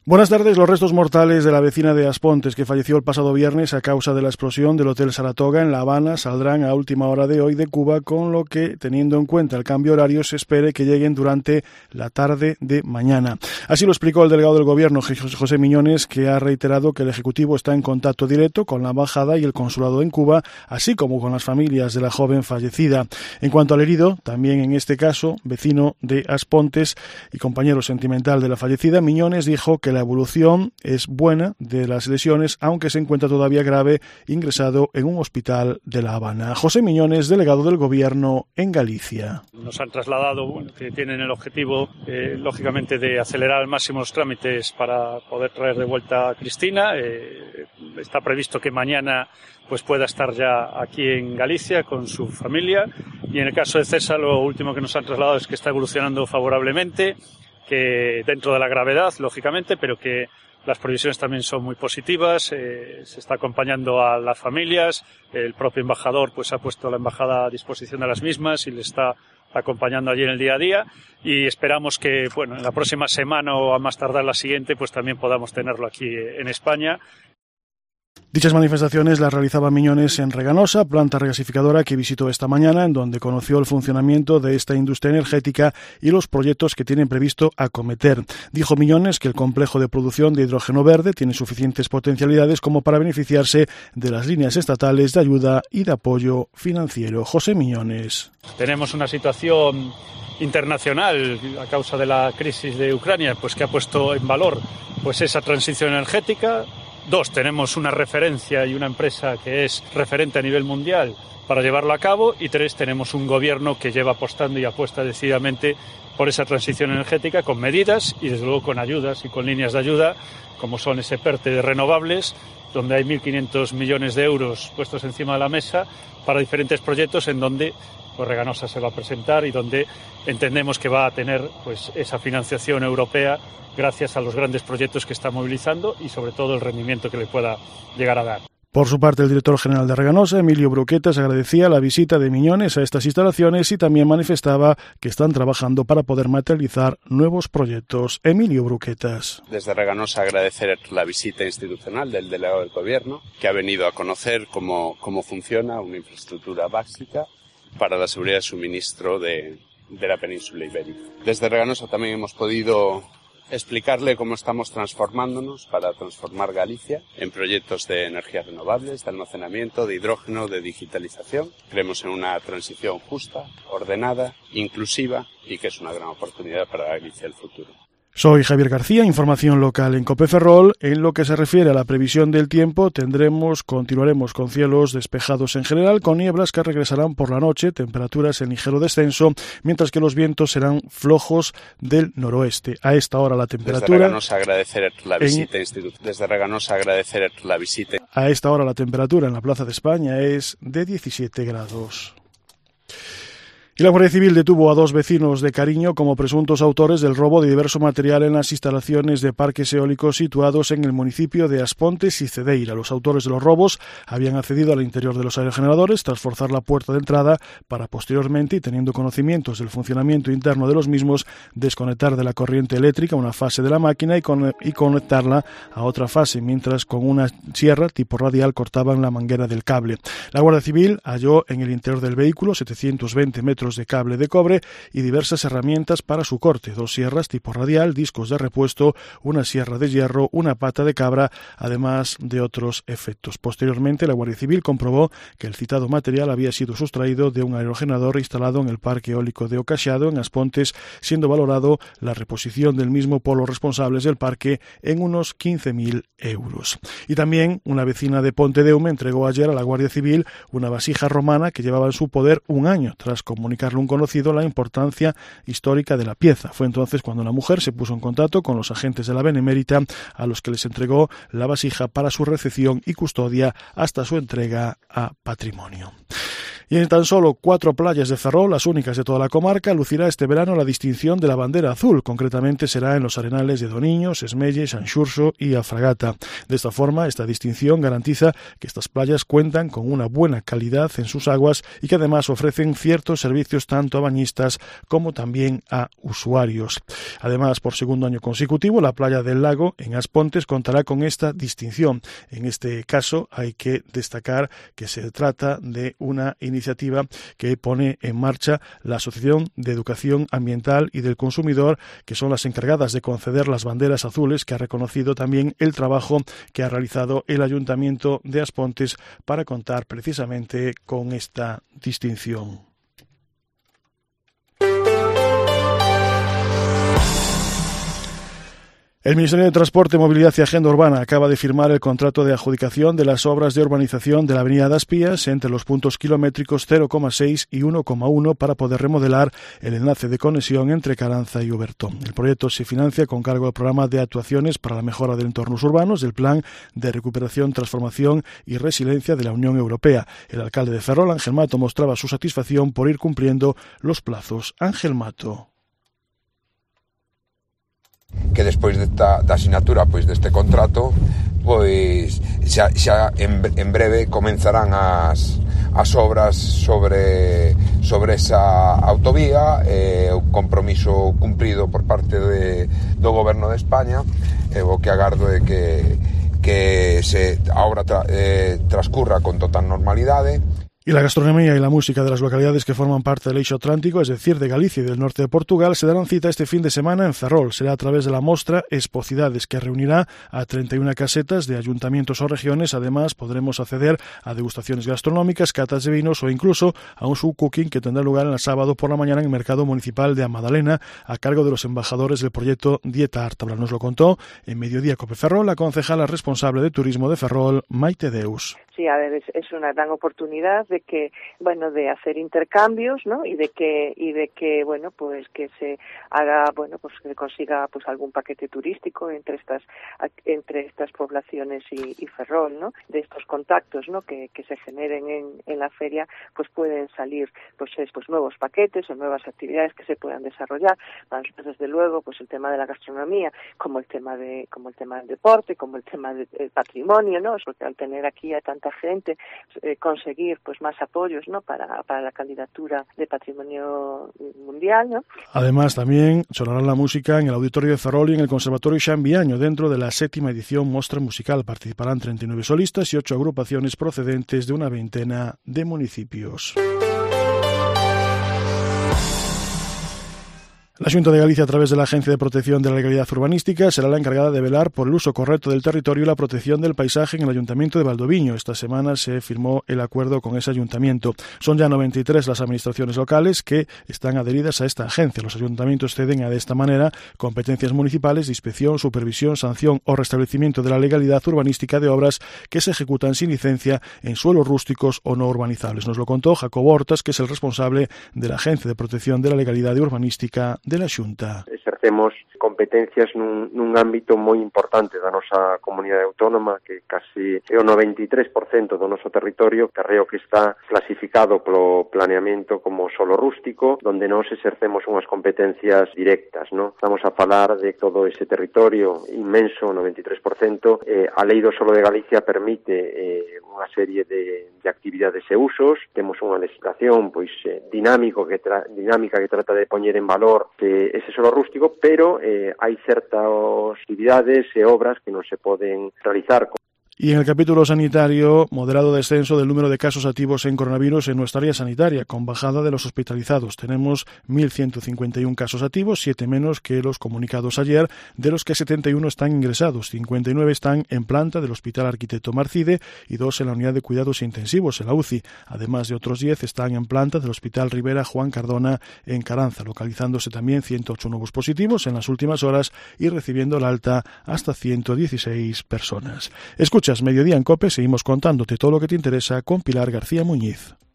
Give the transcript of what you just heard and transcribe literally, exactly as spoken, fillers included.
Buenas tardes. Los restos mortales de la vecina de Aspontes, que falleció el pasado viernes a causa de la explosión del Hotel Saratoga en La Habana, saldrán a última hora de hoy de Cuba, con lo que, teniendo en cuenta el cambio horario, se espere que lleguen durante la tarde de mañana. Así lo explicó el delegado del Gobierno, José Miñones, que ha reiterado que el Ejecutivo está en contacto directo con la Embajada y el Consulado en Cuba, así como con las familias de la joven fallecida. En cuanto al herido, también en este caso, vecino de Aspontes y compañero sentimental de la fallecida, Miñones dijo que la evolución es buena de las lesiones, aunque se encuentra todavía grave, ingresado en un hospital de La Habana. José Miñones, delegado del Gobierno en Galicia. Nos han trasladado, bueno, que tienen el objetivo, eh, lógicamente, de acelerar al máximo los trámites para poder traer de vuelta a Cristina. Eh, está previsto que mañana pues pueda estar ya aquí en Galicia con su familia. Y en el caso de César, lo último que nos han trasladado es que está evolucionando favorablemente, que dentro de la gravedad, lógicamente, pero que las previsiones también son muy positivas. Eh, se está acompañando a las familias. El propio embajador pues ha puesto la embajada a disposición de las mismas y le está acompañando allí en el día a día, y esperamos que, bueno, en la próxima semana o a más tardar la siguiente, pues también podamos tenerlo aquí en España. Dichas manifestaciones las realizaba Miñones en Reganosa, planta regasificadora que visitó esta mañana, en donde conoció el funcionamiento de esta industria energética y los proyectos que tienen previsto acometer. Dijo Miñones que el complejo de producción de hidrógeno verde tiene suficientes potencialidades como para beneficiarse de las líneas estatales de ayuda y de apoyo financiero. José Miñones. Tenemos una situación internacional a causa de la crisis de Ucrania, pues que ha puesto en valor pues esa transición energética. Dos, tenemos una referencia y una empresa que es referente a nivel mundial para llevarlo a cabo. Y tres, tenemos un gobierno que lleva apostando y apuesta decididamente por esa transición energética con medidas y, desde luego, con ayudas y con líneas de ayuda, como son ese PERTE de renovables, donde hay mil quinientos millones de euros puestos encima de la mesa para diferentes proyectos en donde pues Reganosa se va a presentar y donde entendemos que va a tener pues esa financiación europea gracias a los grandes proyectos que está movilizando y sobre todo el rendimiento que le pueda llegar a dar. Por su parte, el director general de Reganosa, Emilio Bruquetas, agradecía la visita de Miñones a estas instalaciones y también manifestaba que están trabajando para poder materializar nuevos proyectos. Emilio Bruquetas. Desde Reganosa agradecer la visita institucional del delegado del Gobierno, que ha venido a conocer cómo, cómo funciona una infraestructura básica para la seguridad de suministro de, de la península ibérica. Desde Reganosa también hemos podido explicarle cómo estamos transformándonos para transformar Galicia en proyectos de energías renovables, de almacenamiento, de hidrógeno, de digitalización. Creemos en una transición justa, ordenada, inclusiva y que es una gran oportunidad para Galicia del futuro. Soy Javier García, información local en Cope Ferrol. En lo que se refiere a la previsión del tiempo, tendremos, continuaremos con cielos despejados en general, con nieblas que regresarán por la noche, temperaturas en ligero descenso, mientras que los vientos serán flojos del noroeste. A esta hora la temperatura... Desde Reganosa agradecer la visita, en... institu... Desde Reganosa agradecer la visita. A esta hora la temperatura en la Plaza de España es de diecisiete grados. Y la Guardia Civil detuvo a dos vecinos de Cariño como presuntos autores del robo de diverso material en las instalaciones de parques eólicos situados en el municipio de Aspontes y Cedeira. Los autores de los robos habían accedido al interior de los aerogeneradores tras forzar la puerta de entrada para posteriormente, y teniendo conocimientos del funcionamiento interno de los mismos, desconectar de la corriente eléctrica una fase de la máquina y, con, y conectarla a otra fase, mientras con una sierra tipo radial cortaban la manguera del cable. La Guardia Civil halló en el interior del vehículo setecientos veinte metros de cable de cobre y diversas herramientas para su corte, dos sierras tipo radial, discos de repuesto, una sierra de hierro, una pata de cabra, además de otros efectos. Posteriormente, la Guardia Civil comprobó que el citado material había sido sustraído de un aerogenerador instalado en el parque eólico de Ocaxado, en Aspontes, siendo valorado la reposición del mismo por los responsables del parque en unos quince mil euros. Y también una vecina de Pontedeume entregó ayer a la Guardia Civil una vasija romana que llevaba en su poder un año, tras comunicarle un conocido la importancia histórica de la pieza. Fue entonces cuando la mujer se puso en contacto con los agentes de la Benemérita, a los que les entregó la vasija para su recepción y custodia hasta su entrega a patrimonio. Y en tan solo cuatro playas de Ferrol, las únicas de toda la comarca, lucirá este verano la distinción de la bandera azul. Concretamente será en los arenales de Doniño, Sesmelle, Sanxurxo y Alfragata. De esta forma, esta distinción garantiza que estas playas cuentan con una buena calidad en sus aguas y que además ofrecen ciertos servicios tanto a bañistas como también a usuarios. Además, por segundo año consecutivo, la playa del Lago en Aspontes contará con esta distinción. En este caso, hay que destacar que se trata de una iniciativa iniciativa que pone en marcha la Asociación de Educación Ambiental y del Consumidor, que son las encargadas de conceder las banderas azules, que ha reconocido también el trabajo que ha realizado el Ayuntamiento de Aspontes para contar precisamente con esta distinción. El Ministerio de Transporte, Movilidad y Agenda Urbana acaba de firmar el contrato de adjudicación de las obras de urbanización de la avenida Das Pías entre los puntos kilométricos cero coma seis y uno coma uno para poder remodelar el enlace de conexión entre Caranza y Ubertón. El proyecto se financia con cargo al programa de actuaciones para la mejora de entornos urbanos del Plan de Recuperación, Transformación y Resiliencia de la Unión Europea. El alcalde de Ferrol, Ángel Mato, mostraba su satisfacción por ir cumpliendo los plazos. Ángel Mato. Que despois desta, da asinatura pois deste contrato, pois xa, xa en, en breve comenzarán as, as obras sobre, sobre esa autovía, eh, o compromiso cumprido por parte de, do Goberno de España, e eh, o que agardo é que, que se, a obra tra, eh, transcurra con total normalidade. Y la gastronomía y la música de las localidades que forman parte del eixo atlántico, es decir, de Galicia y del norte de Portugal, se darán cita este fin de semana en Ferrol. Será a través de la mostra Espocidades, que reunirá a treinta y una casetas de ayuntamientos o regiones. Además, podremos acceder a degustaciones gastronómicas, catas de vinos o incluso a un subcooking que tendrá lugar el sábado por la mañana en el Mercado Municipal de Amadalena, a cargo de los embajadores del proyecto Dieta Ártabla. Nos lo contó en Mediodía Cope Ferrol la concejala responsable de turismo de Ferrol, Maite Deus. Sí, a ver, es, es una gran oportunidad de que, bueno, de hacer intercambios, ¿no? Y de que, y de que, bueno, pues que se haga, bueno, pues que se consiga, pues algún paquete turístico entre estas, entre estas poblaciones y, y Ferrol, ¿no? De estos contactos, ¿no? Que, que se generen en, en la feria, pues pueden salir, pues, es, pues nuevos paquetes o nuevas actividades que se puedan desarrollar. Bueno, desde luego, pues el tema de la gastronomía, como el tema de, como el tema del deporte, como el tema del patrimonio, ¿no? Porque al tener aquí a tanta gente, eh, conseguir pues más apoyos, ¿no? para, para la candidatura de patrimonio mundial, ¿no? Además, también sonará la música en el Auditorio de Ferrol y en el Conservatorio Xan Viaño. Dentro de la séptima edición Mostra Musical participarán treinta y nueve solistas y ocho agrupaciones procedentes de una veintena de municipios. La Xunta de Galicia, a través de la Agencia de Protección de la Legalidad Urbanística, será la encargada de velar por el uso correcto del territorio y la protección del paisaje en el Ayuntamiento de Valdoviño. Esta semana se firmó el acuerdo con ese ayuntamiento. Son ya noventa y tres las administraciones locales que están adheridas a esta agencia. Los ayuntamientos ceden a de esta manera competencias municipales de inspección, supervisión, sanción o restablecimiento de la legalidad urbanística de obras que se ejecutan sin licencia en suelos rústicos o no urbanizables. Nos lo contó Jacobo Hortas, que es el responsable de la Agencia de Protección de la Legalidad Urbanística de la Xunta. Exercemos competencias nun, nun ámbito moi importante da nosa comunidade autónoma, que casi é o noventa e tres por cento do noso territorio, terreo que está clasificado polo planeamento como solo rústico, donde nós exercemos unhas competencias directas, ¿no? Estamos a falar de todo ese territorio inmenso, noventa e tres por cento. Eh, a Lei do Solo de Galicia permite eh, unha serie de, de actividades e usos. Temos unha legislación pois eh, dinámico que tra, dinámica que trata de poñer en valor que ese solo rústico, pero eh, hai certas actividades e obras que non se poden realizar. Y en el capítulo sanitario, moderado descenso del número de casos activos en coronavirus en nuestra área sanitaria, con bajada de los hospitalizados. Tenemos mil ciento cincuenta y uno casos activos, siete menos que los comunicados ayer, de los que setenta y uno están ingresados, cincuenta y nueve están en planta del Hospital Arquitecto Marcide y dos en la unidad de cuidados intensivos, en la U C I. Además de otros diez están en planta del Hospital Rivera Juan Cardona en Caranza, localizándose también ciento ocho nuevos positivos en las últimas horas y recibiendo el alta hasta ciento dieciséis personas. Escucha Mediodía en COPE, seguimos contándote todo lo que te interesa con Pilar García Muñiz.